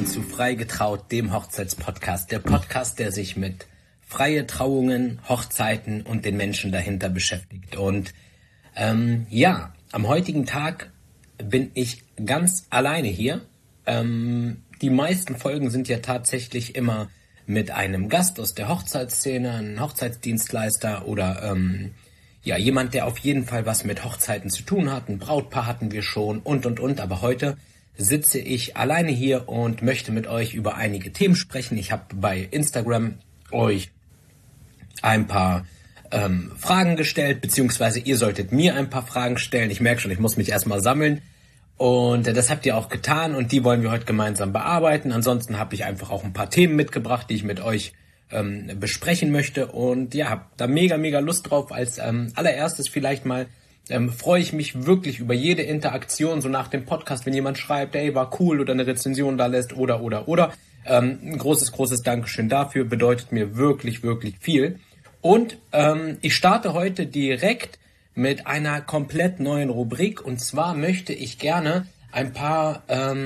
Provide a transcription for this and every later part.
zu Frei getraut, dem Hochzeitspodcast. Der Podcast, der sich mit freie Trauungen, Hochzeiten und den Menschen dahinter beschäftigt. Und am heutigen Tag bin ich ganz alleine hier. Die meisten Folgen sind ja tatsächlich immer mit einem Gast aus der Hochzeitsszene, ein Hochzeitsdienstleister oder jemand, der auf jeden Fall was mit Hochzeiten zu tun hat. Ein Brautpaar hatten wir schon und. Aber heute sitze ich alleine hier und möchte mit euch über einige Themen sprechen. Ich habe bei Instagram euch ein paar Fragen gestellt, beziehungsweise ihr solltet mir ein paar Fragen stellen. Ich merke schon, ich muss mich erstmal sammeln. Und das habt ihr auch getan und die wollen wir heute gemeinsam bearbeiten. Ansonsten habe ich einfach auch ein paar Themen mitgebracht, die ich mit euch besprechen möchte. Und ja, habe da mega Lust drauf. Als allererstes vielleicht mal freue ich mich wirklich über jede Interaktion, so nach dem Podcast, wenn jemand schreibt, ey, war cool oder eine Rezension da lässt oder. Ein großes Dankeschön dafür, bedeutet mir wirklich viel. Und ich starte heute direkt mit einer komplett neuen Rubrik. Und zwar möchte ich gerne ein paar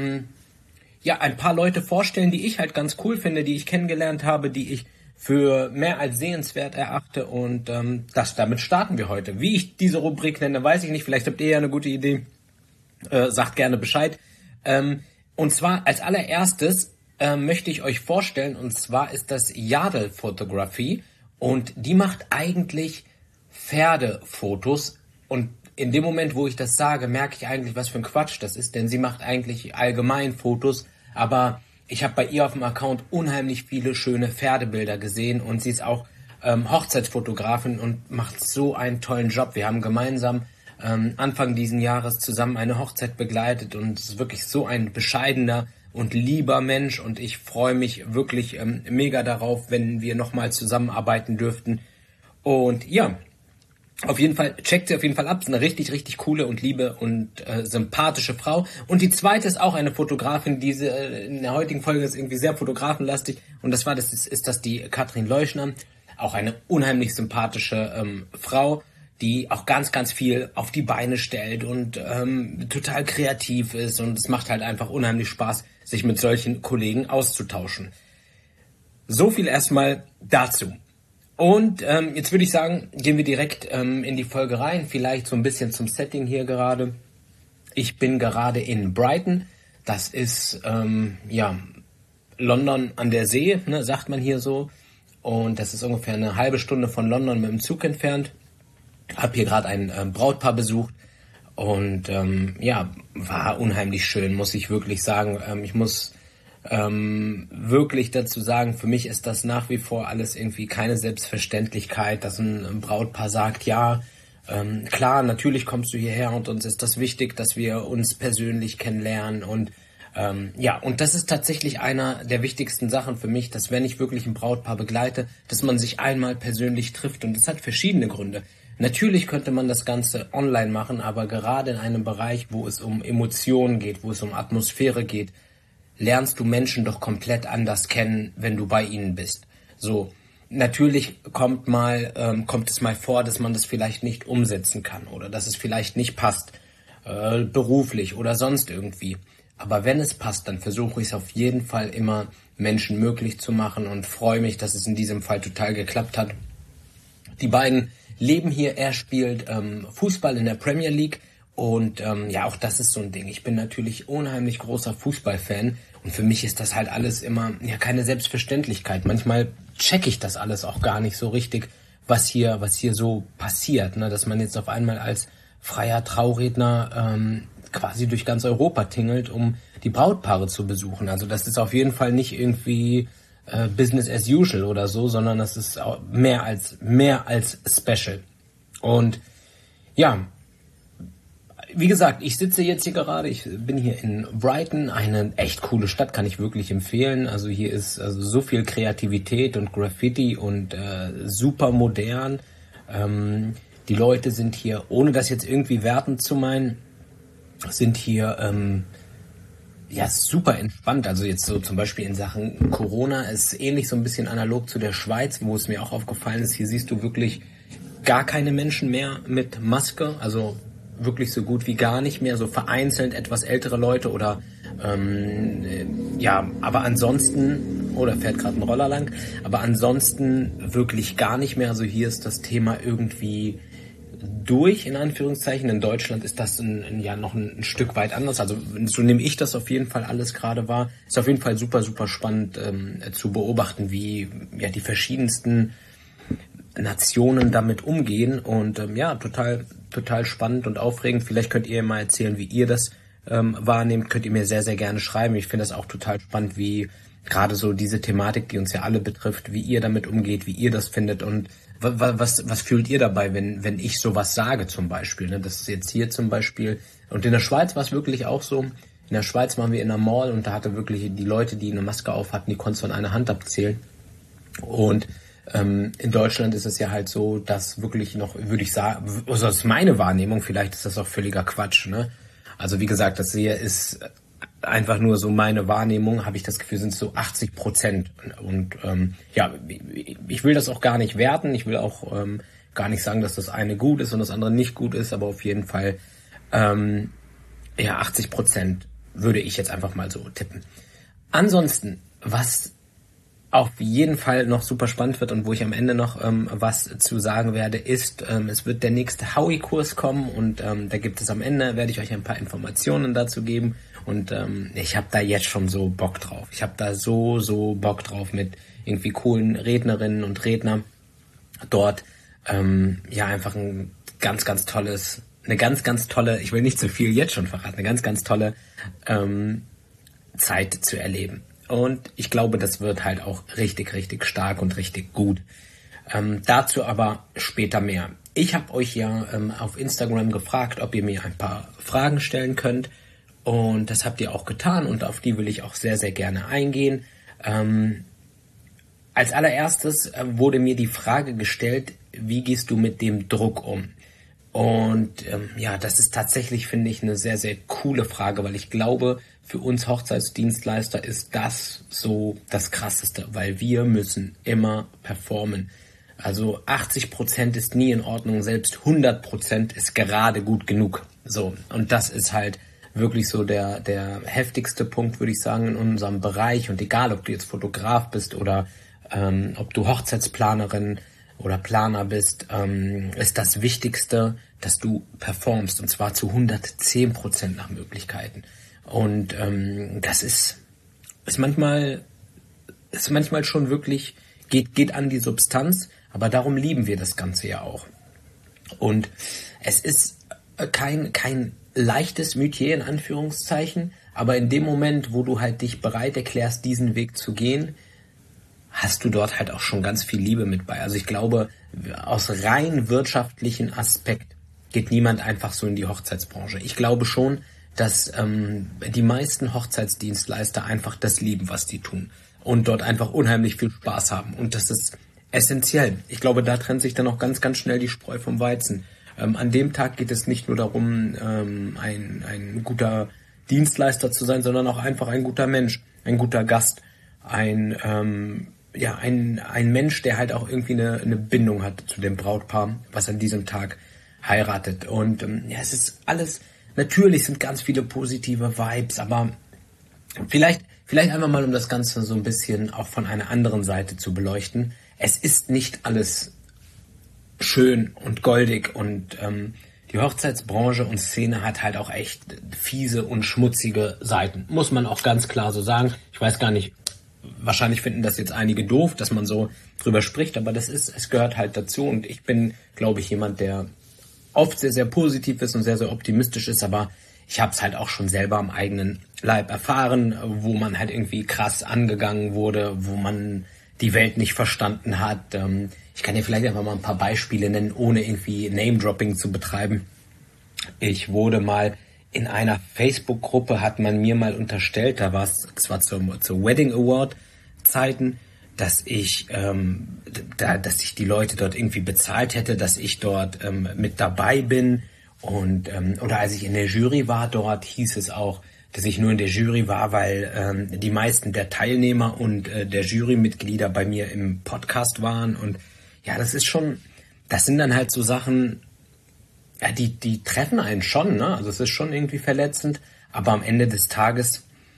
Leute vorstellen, die ich halt ganz cool finde, die ich kennengelernt habe, die ich für mehr als sehenswert erachte. Und damit starten wir heute. Wie ich diese Rubrik nenne, weiß ich nicht. Vielleicht habt ihr ja eine gute Idee. Sagt gerne Bescheid. Und zwar als allererstes möchte ich euch vorstellen, und zwar ist das Yardel Photography. Und die macht eigentlich Pferdefotos. Und in dem Moment, wo ich das sage, merke ich eigentlich, was für ein Quatsch das ist. Denn sie macht eigentlich allgemein Fotos. Aber ich habe bei ihr auf dem Account unheimlich viele schöne Pferdebilder gesehen. Und sie ist auch Hochzeitsfotografin und macht so einen tollen Job. Wir haben gemeinsam Anfang diesen Jahres zusammen eine Hochzeit begleitet. Und es ist wirklich so ein bescheidener und lieber Mensch. Und ich freue mich wirklich mega darauf, wenn wir nochmal zusammenarbeiten dürften. Und ja, auf jeden Fall, checkt sie auf jeden Fall ab. Ist eine richtig coole und liebe und sympathische Frau. Und die zweite ist auch eine Fotografin, diese in der heutigen Folge ist irgendwie sehr fotografenlastig. Und das ist die Katrin Leuschner. Auch eine unheimlich sympathische Frau, die auch ganz viel auf die Beine stellt und total kreativ ist. Und es macht halt einfach unheimlich Spaß, sich mit solchen Kollegen auszutauschen. So viel erstmal dazu. Und jetzt würde ich sagen, gehen wir direkt in die Folge rein. Vielleicht so ein bisschen zum Setting hier gerade. Ich bin gerade in Brighton. Das ist London an der See, ne, sagt man hier so. Und das ist ungefähr eine halbe Stunde von London mit dem Zug entfernt. Hab hier gerade ein Brautpaar besucht. Und war unheimlich schön, muss ich wirklich sagen. Ich muss wirklich dazu sagen, für mich ist das nach wie vor alles irgendwie keine Selbstverständlichkeit, dass ein Brautpaar sagt, ja, klar, natürlich kommst du hierher und uns ist das wichtig, dass wir uns persönlich kennenlernen und und das ist tatsächlich einer der wichtigsten Sachen für mich, dass wenn ich wirklich ein Brautpaar begleite, dass man sich einmal persönlich trifft und das hat verschiedene Gründe. Natürlich könnte man das Ganze online machen, aber gerade in einem Bereich, wo es um Emotionen geht, wo es um Atmosphäre geht, lernst du Menschen doch komplett anders kennen, wenn du bei ihnen bist. So, natürlich kommt es mal vor, dass man das vielleicht nicht umsetzen kann oder dass es vielleicht nicht passt, beruflich oder sonst irgendwie. Aber wenn es passt, dann versuche ich es auf jeden Fall immer Menschen möglich zu machen und freue mich, dass es in diesem Fall total geklappt hat. Die beiden leben hier, er spielt Fußball in der Premier League. Und auch das ist so ein Ding. Ich bin natürlich unheimlich großer Fußballfan und für mich ist das halt alles immer keine Selbstverständlichkeit. Manchmal checke ich das alles auch gar nicht so richtig, was hier so passiert, ne? Dass man jetzt auf einmal als freier Trauredner quasi durch ganz Europa tingelt, um die Brautpaare zu besuchen. Also das ist auf jeden Fall nicht irgendwie Business as usual oder so, sondern das ist mehr als special. Und ja, wie gesagt, ich sitze jetzt hier gerade, ich bin hier in Brighton, eine echt coole Stadt, kann ich wirklich empfehlen. Also hier ist so viel Kreativität und Graffiti und super modern. Die Leute sind hier, ohne das jetzt irgendwie wertend zu meinen, sind hier super entspannt. Also jetzt so zum Beispiel in Sachen Corona ist ähnlich so ein bisschen analog zu der Schweiz, wo es mir auch aufgefallen ist. Hier siehst du wirklich gar keine Menschen mehr mit Maske, also wirklich so gut wie gar nicht mehr, so vereinzelt etwas ältere Leute oder Aber ansonsten, da fährt gerade ein Roller lang, aber ansonsten wirklich gar nicht mehr. Also hier ist das Thema irgendwie durch, in Anführungszeichen. In Deutschland ist das noch ein Stück weit anders. Also so nehme ich das auf jeden Fall alles gerade wahr. Ist auf jeden Fall super, super spannend zu beobachten, wie die verschiedensten Nationen damit umgehen. Und total, total spannend und aufregend. Vielleicht könnt ihr mal erzählen, wie ihr das wahrnehmt. Könnt ihr mir sehr, sehr gerne schreiben. Ich finde das auch total spannend, wie gerade so diese Thematik, die uns ja alle betrifft, wie ihr damit umgeht, wie ihr das findet und was fühlt ihr dabei, wenn ich sowas sage zum Beispiel? Ne? Das ist jetzt hier zum Beispiel, und in der Schweiz war es wirklich auch so, in der Schweiz waren wir in einer Mall und da hatte wirklich die Leute, die eine Maske auf hatten, die konntest du an einer Hand abzählen. Und in Deutschland ist es ja halt so, dass wirklich noch, würde ich sagen, also das ist meine Wahrnehmung, vielleicht ist das auch völliger Quatsch, ne? Also wie gesagt, das hier ist einfach nur so meine Wahrnehmung, habe ich das Gefühl, sind es so 80%. Und ich will das auch gar nicht werten. Ich will auch gar nicht sagen, dass das eine gut ist und das andere nicht gut ist, aber auf jeden Fall 80% würde ich jetzt einfach mal so tippen. Ansonsten, was auf jeden Fall noch super spannend wird und wo ich am Ende noch was zu sagen werde, ist, es wird der nächste Howie-Kurs kommen und da gibt es am Ende, werde ich euch ein paar Informationen dazu geben und ich habe da jetzt schon so Bock drauf. Ich habe da so Bock drauf mit irgendwie coolen Rednerinnen und Rednern dort. Einfach ein ganz, ganz tolles, eine ganz, ganz tolle, ich will nicht zu viel jetzt schon verraten, eine ganz, ganz tolle Zeit zu erleben. Und ich glaube, das wird halt auch richtig, richtig stark und richtig gut. Dazu aber später mehr. Ich habe euch ja auf Instagram gefragt, ob ihr mir ein paar Fragen stellen könnt. Und das habt ihr auch getan und auf die will ich auch sehr, sehr gerne eingehen. Als allererstes wurde mir die Frage gestellt, wie gehst du mit dem Druck um? Und das ist tatsächlich, finde ich, eine sehr, sehr coole Frage, weil ich glaube, für uns Hochzeitsdienstleister ist das so das Krasseste, weil wir müssen immer performen. Also 80% ist nie in Ordnung, selbst 100% ist gerade gut genug. So, und das ist halt wirklich so der heftigste Punkt, würde ich sagen, in unserem Bereich. Und egal, ob du jetzt Fotograf bist oder ob du Hochzeitsplanerin oder Planer bist, ist das Wichtigste, dass du performst, und zwar zu 110% nach Möglichkeiten. Und das ist manchmal schon wirklich, geht an die Substanz, aber darum lieben wir das Ganze ja auch. Und es ist kein leichtes Metier in Anführungszeichen, aber in dem Moment, wo du halt dich bereit erklärst, diesen Weg zu gehen, hast du dort halt auch schon ganz viel Liebe mit bei. Also ich glaube, aus rein wirtschaftlichen Aspekt geht niemand einfach so in die Hochzeitsbranche. Ich glaube schon, dass die meisten Hochzeitsdienstleister einfach das lieben, was die tun und dort einfach unheimlich viel Spaß haben. Und das ist essentiell. Ich glaube, da trennt sich dann auch ganz, ganz schnell die Spreu vom Weizen. An dem Tag geht es nicht nur darum, ein guter Dienstleister zu sein, sondern auch einfach ein guter Mensch, ein guter Gast, ein Mensch, der halt auch irgendwie eine Bindung hat zu dem Brautpaar, was an diesem Tag heiratet. Und es ist alles, natürlich sind ganz viele positive Vibes, aber vielleicht einfach mal, um das Ganze so ein bisschen auch von einer anderen Seite zu beleuchten. Es ist nicht alles schön und goldig und die Hochzeitsbranche und Szene hat halt auch echt fiese und schmutzige Seiten. Muss man auch ganz klar so sagen. Ich weiß gar nicht, wahrscheinlich finden das jetzt einige doof, dass man so drüber spricht, aber es gehört halt dazu und ich bin, glaube ich, jemand, der oft sehr, sehr positiv ist und sehr, sehr optimistisch ist, aber ich habe es halt auch schon selber am eigenen Leib erfahren, wo man halt irgendwie krass angegangen wurde, wo man die Welt nicht verstanden hat. Ich kann dir vielleicht einfach mal ein paar Beispiele nennen, ohne irgendwie Name-Dropping zu betreiben. Ich wurde mal in einer Facebook-Gruppe, hat man mir mal unterstellt, da war es zwar zur Wedding Award Zeiten, dass ich die Leute dort irgendwie bezahlt hätte, dass ich dort mit dabei bin und oder als ich in der Jury war dort, hieß es auch, dass ich nur in der Jury war, weil die meisten der Teilnehmer und der Jurymitglieder bei mir im Podcast waren und ja, das sind dann halt so Sachen, ja, die treffen einen schon, ne? Also es ist schon irgendwie verletzend, aber am Ende des Tages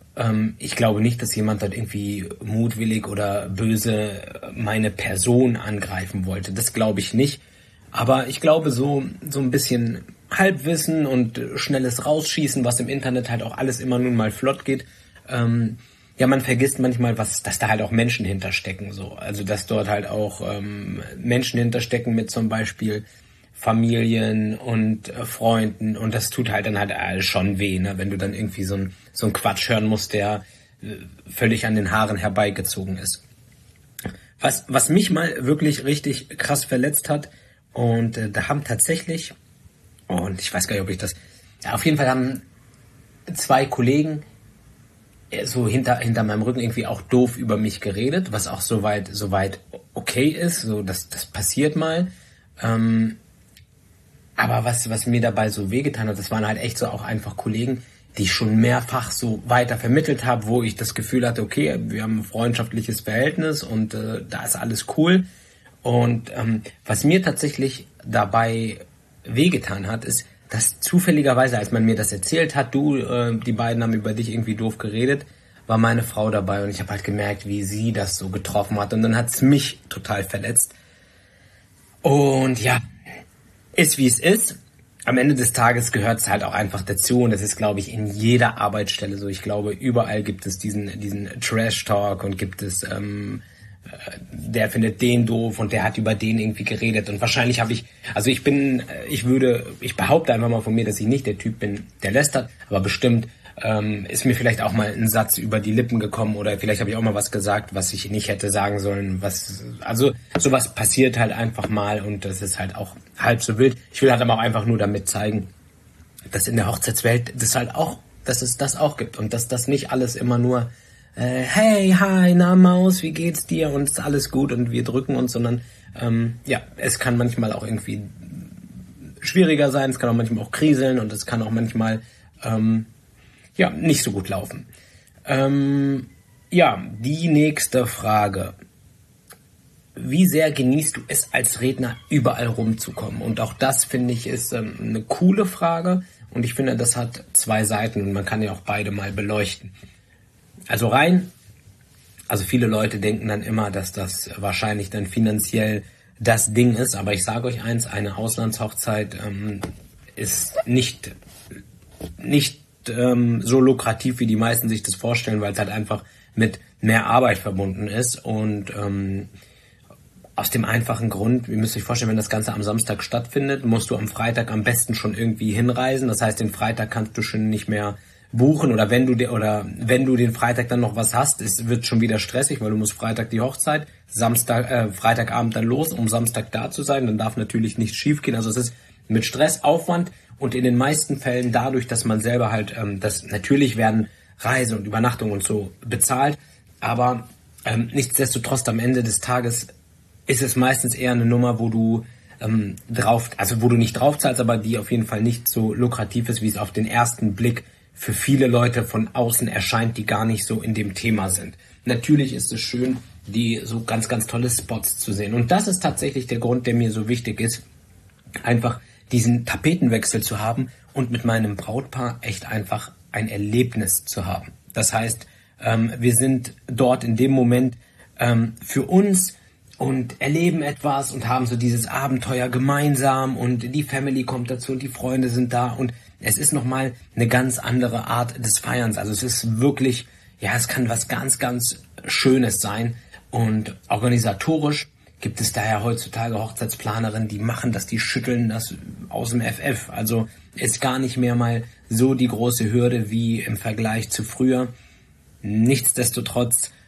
Ich glaube nicht, dass jemand dort irgendwie mutwillig oder böse meine Person angreifen wollte. Das glaube ich nicht. Aber ich glaube, so ein bisschen Halbwissen und schnelles Rausschießen, was im Internet halt auch alles immer nun mal flott geht. Ja, man vergisst manchmal, dass da halt auch Menschen hinterstecken. So. Also, dass dort halt auch Menschen hinterstecken mit zum Beispiel Familien und Freunden. Und das tut halt dann halt schon weh, ne? Wenn du dann irgendwie so ein Quatsch hören musst, der völlig an den Haaren herbeigezogen ist. Was mich mal wirklich richtig krass verletzt hat, und da haben tatsächlich, und ich weiß gar nicht, ob ich das, ja, auf jeden Fall haben 2 Kollegen so hinter meinem Rücken irgendwie auch doof über mich geredet, was auch soweit okay ist, so das passiert mal. Aber was mir dabei so wehgetan hat, das waren halt echt so auch einfach Kollegen, die ich schon mehrfach so weiter vermittelt habe, wo ich das Gefühl hatte, okay, wir haben ein freundschaftliches Verhältnis und da ist alles cool. Und was mir tatsächlich dabei wehgetan hat, ist, dass zufälligerweise, als man mir das erzählt hat, die beiden haben über dich irgendwie doof geredet, war meine Frau dabei und ich habe halt gemerkt, wie sie das so getroffen hat. Und dann hat es mich total verletzt. Und ja, ist wie es ist. Am Ende des Tages gehört es halt auch einfach dazu und das ist, glaube ich, in jeder Arbeitsstelle so. Ich glaube, überall gibt es diesen Trash-Talk und gibt es, der findet den doof und der hat über den irgendwie geredet und wahrscheinlich ich behaupte einfach mal von mir, dass ich nicht der Typ bin, der lästert, aber bestimmt ist mir vielleicht auch mal ein Satz über die Lippen gekommen oder vielleicht habe ich auch mal was gesagt, was ich nicht hätte sagen sollen. Also sowas passiert halt einfach mal und das ist halt auch halb so wild. Ich will halt aber auch einfach nur damit zeigen, dass in der Hochzeitswelt dass es das auch gibt und dass das nicht alles immer nur hey, hi, na Maus, wie geht's dir und ist alles gut und wir drücken uns, sondern es kann manchmal auch irgendwie schwieriger sein, es kann auch manchmal auch kriseln und es kann auch manchmal nicht so gut laufen. Die nächste Frage. Wie sehr genießt du es als Redner, überall rumzukommen? Und auch das, finde ich, ist eine coole Frage. Und ich finde, das hat 2 Seiten und man kann ja auch beide mal beleuchten. Also viele Leute denken dann immer, dass das wahrscheinlich dann finanziell das Ding ist. Aber ich sage euch eins, eine Auslandshochzeit ist nicht so lukrativ, wie die meisten sich das vorstellen, weil es halt einfach mit mehr Arbeit verbunden ist und aus dem einfachen Grund, ihr müsst euch vorstellen, wenn das Ganze am Samstag stattfindet, musst du am Freitag am besten schon irgendwie hinreisen, das heißt, den Freitag kannst du schon nicht mehr buchen oder wenn du den Freitag dann noch was hast, es wird schon wieder stressig, weil du musst Freitag die Hochzeit, Freitagabend dann los, um Samstag da zu sein, dann darf natürlich nichts schief gehen, also es ist mit Stress, Aufwand und in den meisten Fällen dadurch, dass man selber halt, natürlich werden Reise und Übernachtung und so bezahlt, aber nichtsdestotrotz am Ende des Tages ist es meistens eher eine Nummer, wo du wo du nicht drauf zahlst, aber die auf jeden Fall nicht so lukrativ ist, wie es auf den ersten Blick für viele Leute von außen erscheint, die gar nicht so in dem Thema sind. Natürlich ist es schön, die so ganz, ganz tolle Spots zu sehen. Und das ist tatsächlich der Grund, der mir so wichtig ist, einfach diesen Tapetenwechsel zu haben und mit meinem Brautpaar echt einfach ein Erlebnis zu haben. Das heißt, wir sind dort in dem Moment für uns und erleben etwas und haben so dieses Abenteuer gemeinsam und die Family kommt dazu und die Freunde sind da und es ist nochmal eine ganz andere Art des Feierns. Also es ist wirklich, es kann was ganz, ganz Schönes sein und organisatorisch gibt es daher heutzutage Hochzeitsplanerinnen, die machen das, die schütteln das aus dem FF. Also ist gar nicht mehr mal so die große Hürde wie im Vergleich zu früher. Nichtsdestotrotz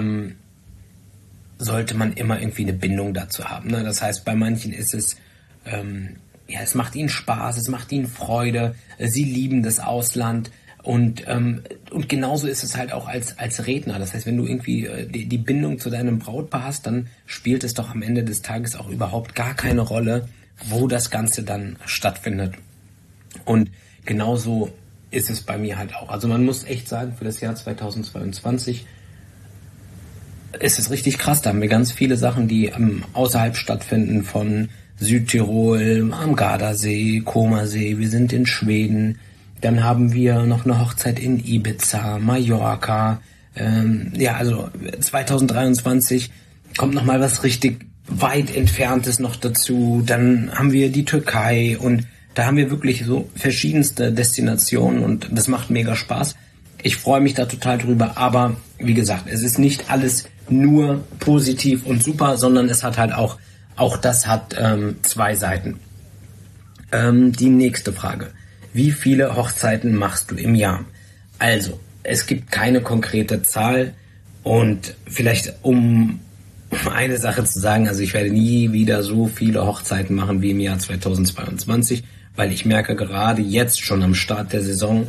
sollte man immer irgendwie eine Bindung dazu haben. Ne? Das heißt, bei manchen ist es, es macht ihnen Spaß, es macht ihnen Freude, sie lieben das Ausland und genauso ist es halt auch als Redner. Das heißt, wenn du irgendwie die Bindung zu deinem Brautpaar hast, dann spielt es doch am Ende des Tages auch überhaupt gar keine Rolle, wo das Ganze dann stattfindet. Und genauso ist es bei mir halt auch. Also man muss echt sagen, für das Jahr 2022 ist es richtig krass. Da haben wir ganz viele Sachen, die außerhalb stattfinden von Südtirol, am Gardasee, Comersee. Wir sind in Schweden, Dann haben wir noch eine Hochzeit in Ibiza, Mallorca. Also 2023 kommt noch mal was richtig weit Entferntes noch dazu. Dann haben wir die Türkei und da haben wir wirklich so verschiedenste Destinationen und das macht mega Spaß. Ich freue mich da total drüber, aber wie gesagt, es ist nicht alles nur positiv und super, sondern es hat halt auch das hat 2 Seiten. Die nächste Frage. Wie viele Hochzeiten machst du im Jahr? Also, es gibt keine konkrete Zahl und vielleicht um eine Sache zu sagen, also ich werde nie wieder so viele Hochzeiten machen wie im Jahr 2022, weil ich merke gerade jetzt schon am Start der Saison,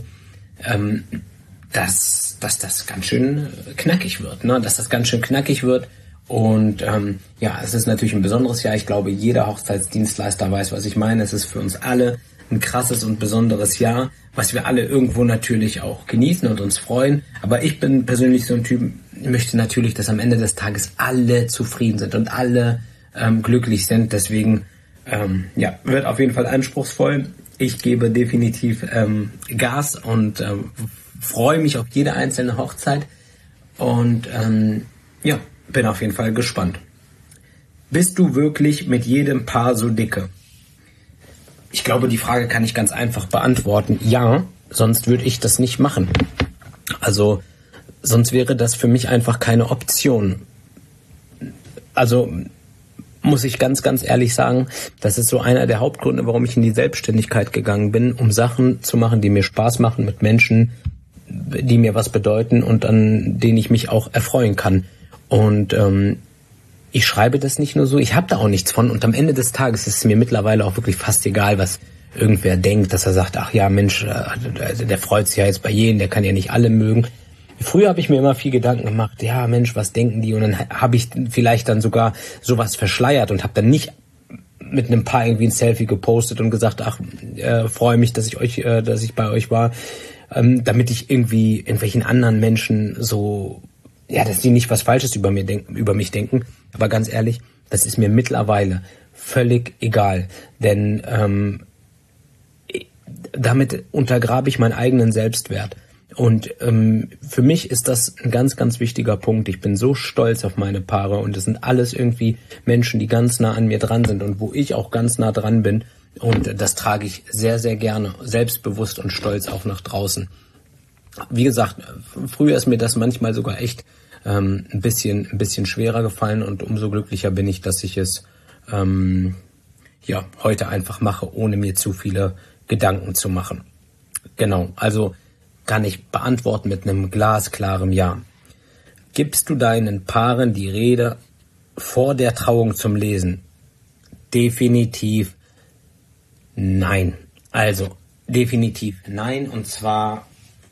dass das ganz schön knackig wird, ne? Dass das ganz schön knackig wird und es ist natürlich ein besonderes Jahr. Ich glaube, jeder Hochzeitsdienstleister weiß, was ich meine. Es ist für uns alle ein krasses und besonderes Jahr, was wir alle irgendwo natürlich auch genießen und uns freuen. Aber ich bin persönlich so ein Typ, möchte natürlich, dass am Ende des Tages alle zufrieden sind und alle glücklich sind. Deswegen wird auf jeden Fall anspruchsvoll. Ich gebe definitiv Gas und freue mich auf jede einzelne Hochzeit und bin auf jeden Fall gespannt. Bist du wirklich mit jedem Paar so dicke? Ich glaube, die Frage kann ich ganz einfach beantworten. Ja, sonst würde ich das nicht machen. Also, sonst wäre das für mich einfach keine Option. Also, muss ich ganz, ganz ehrlich sagen, das ist so einer der Hauptgründe, warum ich in die Selbstständigkeit gegangen bin, um Sachen zu machen, die mir Spaß machen, mit Menschen, die mir was bedeuten und an denen ich mich auch erfreuen kann. Und ich schreibe das nicht nur so, ich habe da auch nichts von und am Ende des Tages ist es mir mittlerweile auch wirklich fast egal, was irgendwer denkt, dass er sagt, ach ja Mensch, der freut sich ja jetzt bei jedem, der kann ja nicht alle mögen. Früher habe ich mir immer viel Gedanken gemacht, ja Mensch, was denken die? Und dann habe ich vielleicht dann sogar sowas verschleiert und habe dann nicht mit einem Paar irgendwie ein Selfie gepostet und gesagt, ach, freue mich, dass ich bei euch war, damit ich irgendwie irgendwelchen anderen Menschen so, ja, dass die nicht was Falsches über mich denken. Aber ganz ehrlich, das ist mir mittlerweile völlig egal, denn damit untergrabe ich meinen eigenen Selbstwert. Und für mich ist das ein ganz, ganz wichtiger Punkt. Ich bin so stolz auf meine Paare und es sind alles irgendwie Menschen, die ganz nah an mir dran sind und wo ich auch ganz nah dran bin. Und das trage ich sehr, sehr gerne, selbstbewusst und stolz auch nach draußen. Wie gesagt, früher ist mir das manchmal sogar echt ein bisschen schwerer gefallen und umso glücklicher bin ich, dass ich es heute einfach mache, ohne mir zu viele Gedanken zu machen. Genau, also kann ich beantworten mit einem glasklaren Ja. Gibst du deinen Paaren die Rede vor der Trauung zum Lesen? Definitiv nein. Also definitiv nein. Und zwar,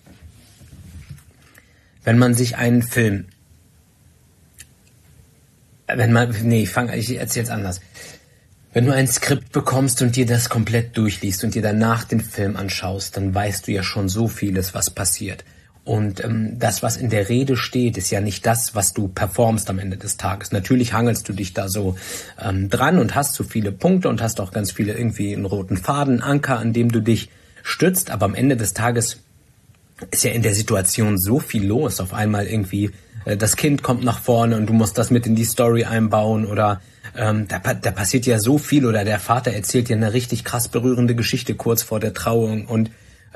wenn man sich einen Film, ich erzähle jetzt anders. Wenn du ein Skript bekommst und dir das komplett durchliest und dir danach den Film anschaust, dann weißt du ja schon so vieles, was passiert. Und das, was in der Rede steht, ist ja nicht das, was du performst am Ende des Tages. Natürlich hangelst du dich da so dran und hast so viele Punkte und hast auch ganz viele irgendwie einen roten Faden, Anker, an dem du dich stützt. Aber am Ende des Tages ist ja in der Situation so viel los. Auf einmal irgendwie das Kind kommt nach vorne und du musst das mit in die Story einbauen oder da passiert ja so viel oder der Vater erzählt dir eine richtig krass berührende Geschichte kurz vor der Trauung und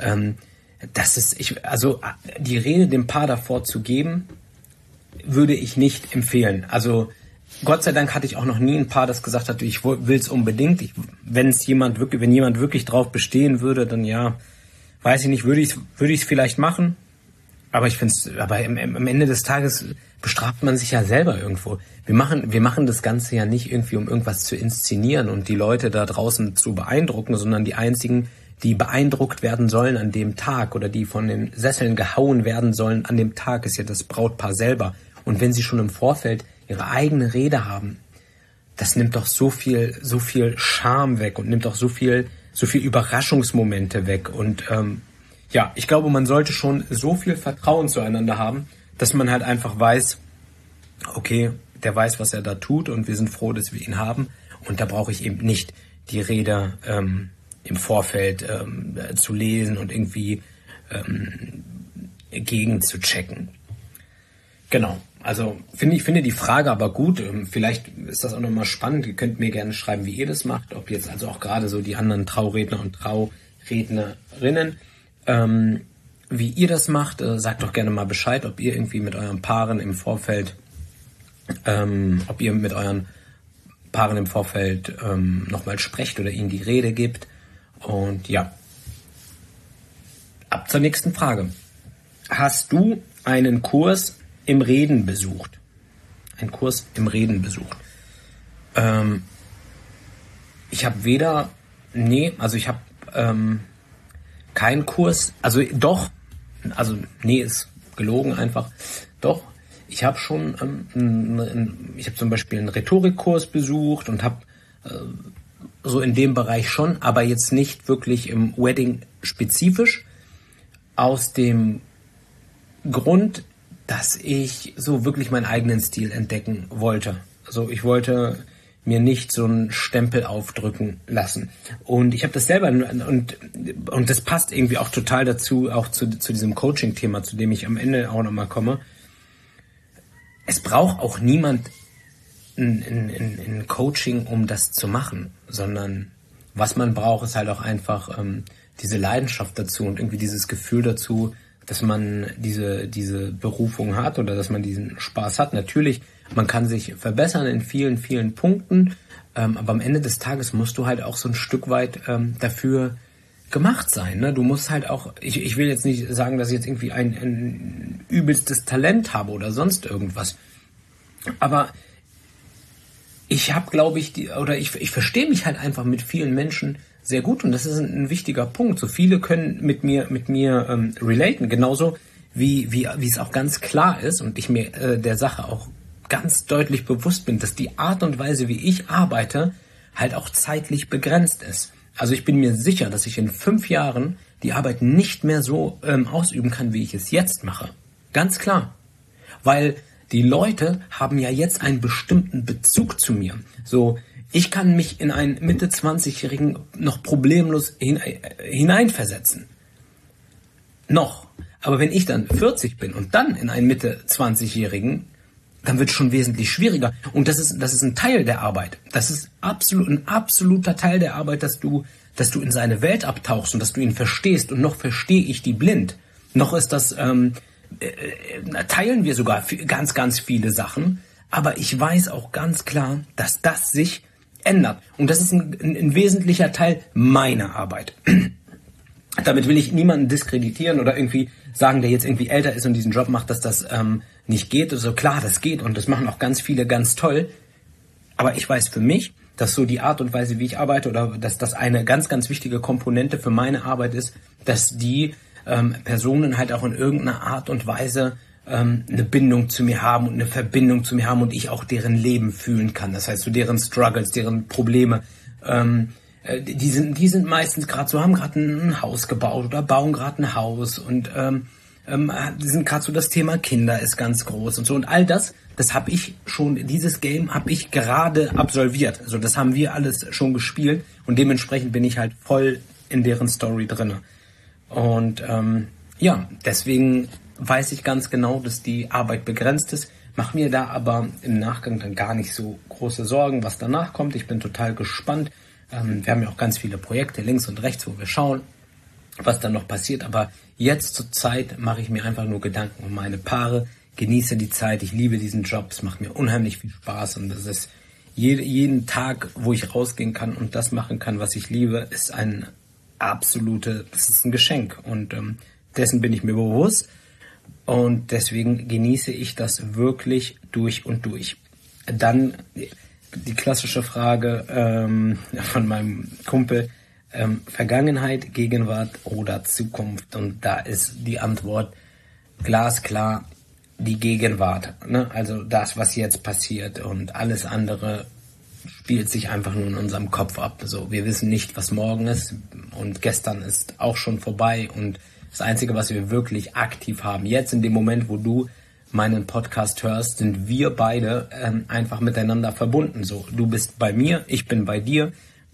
die Rede dem Paar davor zu geben, würde ich nicht empfehlen. Also Gott sei Dank hatte ich auch noch nie ein Paar, das gesagt hat, ich will es unbedingt. Wenn jemand wirklich drauf bestehen würde, dann ja, weiß ich nicht, würde ich es vielleicht machen. Aber am Ende des Tages bestraft man sich ja selber irgendwo. Wir machen das Ganze ja nicht irgendwie, um irgendwas zu inszenieren und die Leute da draußen zu beeindrucken, sondern die einzigen, die beeindruckt werden sollen an dem Tag oder die von den Sesseln gehauen werden sollen an dem Tag, ist ja das Brautpaar selber. Und wenn sie schon im Vorfeld ihre eigene Rede haben, das nimmt doch so viel Charme weg und nimmt doch so viel Überraschungsmomente weg. Und ich glaube, man sollte schon so viel Vertrauen zueinander haben, dass man halt einfach weiß, okay, der weiß, was er da tut und wir sind froh, dass wir ihn haben. Und da brauche ich eben nicht die Rede im Vorfeld zu lesen und irgendwie gegen zu checken. Genau, also finde die Frage aber gut. Vielleicht ist das auch nochmal spannend. Ihr könnt mir gerne schreiben, wie ihr das macht. Ob jetzt also auch gerade so die anderen Trauredner und Traurednerinnen, wie ihr das macht. Sagt doch gerne mal Bescheid, ob ihr irgendwie mit euren Paaren im Vorfeld, nochmal sprecht oder ihnen die Rede gibt. Und ja, ab zur nächsten Frage. Hast du einen Kurs im Reden besucht? Einen Kurs im Reden besucht? Ich habe ich habe keinen Kurs, ist gelogen einfach. Doch, ich habe schon, ich habe zum Beispiel einen Rhetorikkurs besucht und habe so in dem Bereich schon, aber jetzt nicht wirklich im Wedding spezifisch, aus dem Grund, dass ich so wirklich meinen eigenen Stil entdecken wollte. Also ich wollte mir nicht so einen Stempel aufdrücken lassen. Und ich habe das selber, und das passt irgendwie auch total dazu, auch zu diesem Coaching-Thema, zu dem ich am Ende auch nochmal komme. Es braucht auch niemand ein Coaching, um das zu machen, sondern was man braucht, ist halt auch einfach diese Leidenschaft dazu und irgendwie dieses Gefühl dazu, dass man diese Berufung hat oder dass man diesen Spaß hat. Natürlich, man kann sich verbessern in vielen, vielen Punkten, aber am Ende des Tages musst du halt auch so ein Stück weit dafür gemacht sein. Ne? Du musst halt auch, ich will jetzt nicht sagen, dass ich jetzt irgendwie ein übelstes Talent habe oder sonst irgendwas, aber ich habe, glaube ich, ich verstehe mich halt einfach mit vielen Menschen sehr gut und das ist ein wichtiger Punkt. So viele können mit mir relaten, genauso wie es auch ganz klar ist und ich mir der Sache auch ganz deutlich bewusst bin, dass die Art und Weise, wie ich arbeite, halt auch zeitlich begrenzt ist. Also ich bin mir sicher, dass ich in 5 Jahren die Arbeit nicht mehr so ausüben kann, wie ich es jetzt mache. Ganz klar. Weil die Leute haben ja jetzt einen bestimmten Bezug zu mir. So, ich kann mich in einen Mitte-20-Jährigen noch problemlos hineinversetzen. Noch. Aber wenn ich dann 40 bin und dann in einen Mitte-20-Jährigen, dann wird es schon wesentlich schwieriger. Und das ist ein Teil der Arbeit. Das ist ein absoluter Teil der Arbeit, dass du in seine Welt abtauchst und dass du ihn verstehst. Und noch verstehe ich die blind. Noch ist das, teilen wir sogar ganz, ganz viele Sachen. Aber ich weiß auch ganz klar, dass das sich ändert. Und das ist ein wesentlicher Teil meiner Arbeit. Damit will ich niemanden diskreditieren oder irgendwie sagen, der jetzt irgendwie älter ist und diesen Job macht, dass das nicht geht. Also klar, das geht und das machen auch ganz viele ganz toll. Aber ich weiß für mich, dass so die Art und Weise, wie ich arbeite oder dass das eine ganz, ganz wichtige Komponente für meine Arbeit ist, dass die Personen halt auch in irgendeiner Art und Weise eine Bindung zu mir haben und eine Verbindung zu mir haben und ich auch deren Leben fühlen kann. Das heißt, so deren Struggles, deren Probleme, die sind meistens gerade so, haben gerade ein Haus gebaut oder bauen gerade ein Haus und die sind gerade so, das Thema Kinder ist ganz groß und so und all das habe ich schon, dieses Game habe ich gerade absolviert. Also das haben wir alles schon gespielt und dementsprechend bin ich halt voll in deren Story drinne. Und deswegen weiß ich ganz genau, dass die Arbeit begrenzt ist, mache mir da aber im Nachgang dann gar nicht so große Sorgen, was danach kommt. Ich bin total gespannt. Wir haben ja auch ganz viele Projekte links und rechts, wo wir schauen, was dann noch passiert. Aber jetzt zur Zeit mache ich mir einfach nur Gedanken um meine Paare, genieße die Zeit, ich liebe diesen Job, es macht mir unheimlich viel Spaß und das ist jeden Tag, wo ich rausgehen kann und das machen kann, was ich liebe, ist das ist ein Geschenk und dessen bin ich mir bewusst und deswegen genieße ich das wirklich durch und durch. Dann die klassische Frage von meinem Kumpel, Vergangenheit, Gegenwart oder Zukunft und da ist die Antwort glasklar die Gegenwart, ne? Also das, was jetzt passiert und alles andere spielt sich einfach nur in unserem Kopf ab. So, wir wissen nicht, was morgen ist und gestern ist auch schon vorbei und das Einzige, was wir wirklich aktiv haben, jetzt in dem Moment, wo du meinen Podcast hörst, sind wir beide einfach miteinander verbunden. So, du bist bei mir, ich bin bei dir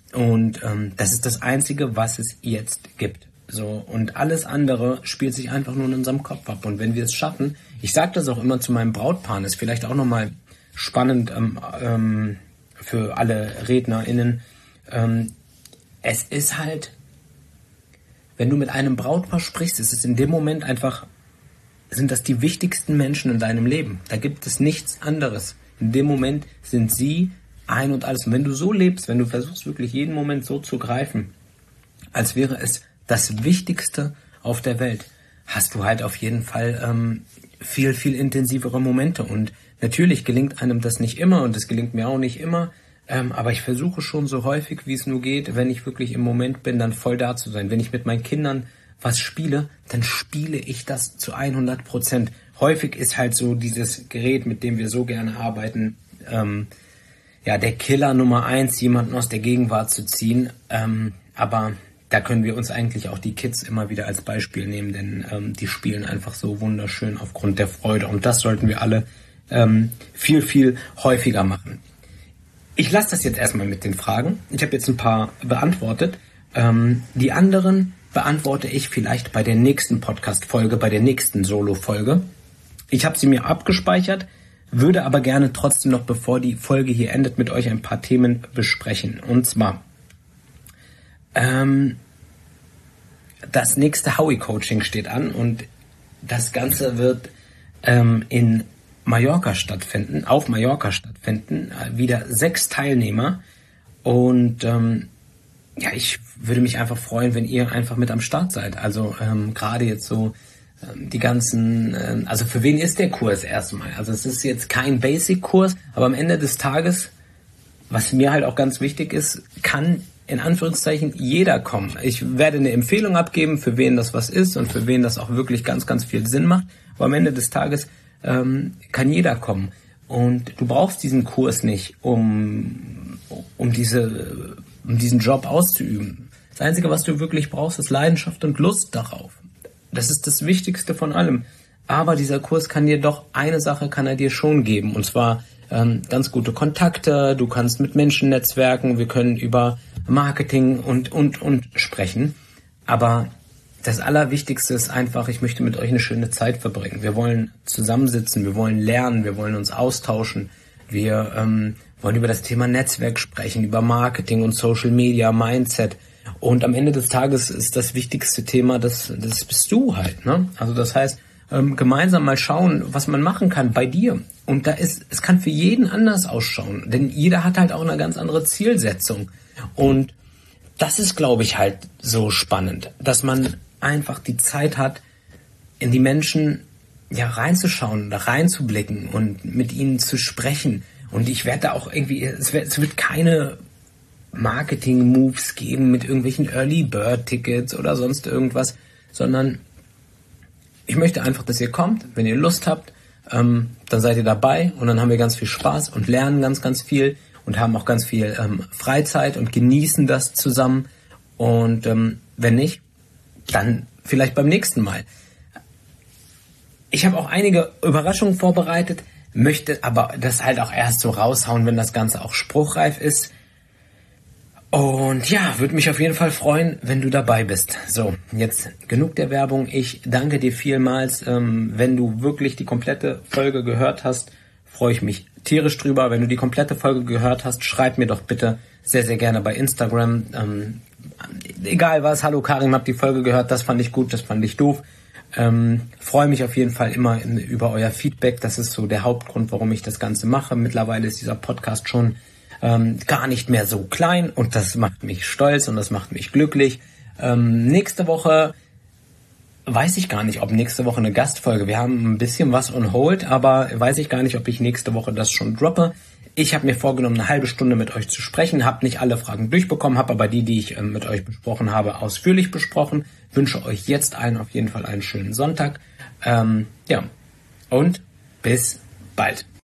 Und das ist das Einzige, was es jetzt gibt. So, und alles andere spielt sich einfach nur in unserem Kopf ab. Und wenn wir es schaffen, ich sage das auch immer zu meinem Brautpaar, ist vielleicht auch nochmal spannend für alle RednerInnen. Es ist halt, wenn du mit einem Brautpaar sprichst, ist es in dem Moment einfach, sind das die wichtigsten Menschen in deinem Leben. Da gibt es nichts anderes. In dem Moment sind sie ein und alles. Und wenn du so lebst, wenn du versuchst wirklich jeden Moment so zu greifen, als wäre es das Wichtigste auf der Welt, hast du halt auf jeden Fall viel, viel intensivere Momente. Und natürlich gelingt einem das nicht immer und es gelingt mir auch nicht immer, aber ich versuche schon so häufig, wie es nur geht, wenn ich wirklich im Moment bin, dann voll da zu sein. Wenn ich mit meinen Kindern was spiele, dann spiele ich das zu 100%. Häufig ist halt so dieses Gerät, mit dem wir so gerne arbeiten, der Killer Nummer 1, jemanden aus der Gegenwart zu ziehen. Aber da können wir uns eigentlich auch die Kids immer wieder als Beispiel nehmen, denn die spielen einfach so wunderschön aufgrund der Freude. Und das sollten wir alle viel, viel häufiger machen. Ich lasse das jetzt erstmal mit den Fragen. Ich habe jetzt ein paar beantwortet. Die anderen beantworte ich vielleicht bei der nächsten Podcast-Folge, bei der nächsten Solo-Folge. Ich habe sie mir abgespeichert, würde aber gerne trotzdem noch, bevor die Folge hier endet, mit euch ein paar Themen besprechen. Und zwar das nächste Howie-Coaching steht an und das Ganze wird auf Mallorca stattfinden, wieder 6 Teilnehmer und ich würde mich einfach freuen, wenn ihr einfach mit am Start seid. Also gerade jetzt so die ganzen, also für wen ist der Kurs erstmal? Also es ist jetzt kein Basic-Kurs, aber am Ende des Tages, was mir halt auch ganz wichtig ist, kann in Anführungszeichen jeder kommen. Ich werde eine Empfehlung abgeben, für wen das was ist und für wen das auch wirklich ganz, ganz viel Sinn macht. Aber am Ende des Tages kann jeder kommen. Und du brauchst diesen Kurs nicht, um diesen Job auszuüben. Das Einzige, was du wirklich brauchst, ist Leidenschaft und Lust darauf. Das ist das Wichtigste von allem. Aber dieser Kurs kann dir doch, eine Sache kann er dir schon geben. Und zwar ganz gute Kontakte, du kannst mit Menschen netzwerken, wir können über Marketing und sprechen. Aber das Allerwichtigste ist einfach, ich möchte mit euch eine schöne Zeit verbringen. Wir wollen zusammensitzen, wir wollen lernen, wir wollen uns austauschen. Wir wollen über das Thema Netzwerk sprechen, über Marketing und Social Media, Mindset. Und am Ende des Tages ist das wichtigste Thema, das bist du halt, ne? Also das heißt, gemeinsam mal schauen, was man machen kann bei dir. Und es kann für jeden anders ausschauen, denn jeder hat halt auch eine ganz andere Zielsetzung. Und das ist, glaube ich, halt so spannend, dass man einfach die Zeit hat, in die Menschen reinzuschauen, da reinzublicken und mit ihnen zu sprechen. Und ich werde da auch irgendwie, es wird keine Marketing-Moves geben mit irgendwelchen Early-Bird-Tickets oder sonst irgendwas, sondern ich möchte einfach, dass ihr kommt, wenn ihr Lust habt, dann seid ihr dabei und dann haben wir ganz viel Spaß und lernen ganz, ganz viel und haben auch ganz viel Freizeit und genießen das zusammen. Und wenn nicht, dann vielleicht beim nächsten Mal. Ich habe auch einige Überraschungen vorbereitet, möchte aber das halt auch erst so raushauen, wenn das Ganze auch spruchreif ist. Und ja, würde mich auf jeden Fall freuen, wenn du dabei bist. So, jetzt genug der Werbung. Ich danke dir vielmals. Wenn du wirklich die komplette Folge gehört hast, freue ich mich tierisch drüber. Wenn du die komplette Folge gehört hast, schreib mir doch bitte sehr, sehr gerne bei Instagram. Egal was, hallo Karim, hab die Folge gehört, das fand ich gut, das fand ich doof. Freue mich auf jeden Fall immer über euer Feedback. Das ist so der Hauptgrund, warum ich das Ganze mache. Mittlerweile ist dieser Podcast schon gar nicht mehr so klein und das macht mich stolz und das macht mich glücklich. Nächste Woche weiß ich gar nicht, ob nächste Woche eine Gastfolge. Wir haben ein bisschen was on hold, aber weiß ich gar nicht, ob ich nächste Woche das schon droppe. Ich habe mir vorgenommen, eine halbe Stunde mit euch zu sprechen, habe nicht alle Fragen durchbekommen, habe aber die ich mit euch besprochen habe, ausführlich besprochen. Wünsche euch jetzt auf jeden Fall einen schönen Sonntag. Und bis bald.